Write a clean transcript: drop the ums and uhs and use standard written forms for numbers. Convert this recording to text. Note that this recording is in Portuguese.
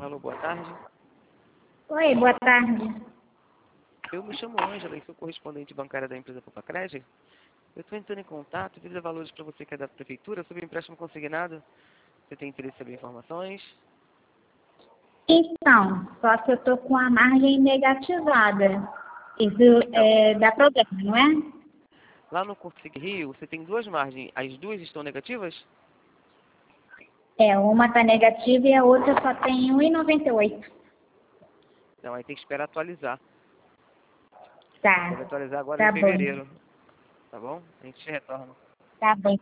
Alô, boa tarde. Oi, boa tarde. Eu me chamo Ângela e sou correspondente bancária da empresa Popacred. Eu estou entrando em contato devido a valores para você que é da prefeitura sobre empréstimo consignado. Você tem interesse em saber informações? Então, só que eu tô com a margem negativada. Isso dá problema, não é? Lá no Consig Rio, você tem duas margens. As duas estão negativas? Uma tá negativa e a outra só tem 1,98. Então, aí tem que esperar atualizar. Tá, Deve atualizar agora em tá bom. fevereiro. Tá bom? A gente retorna. Tá bom.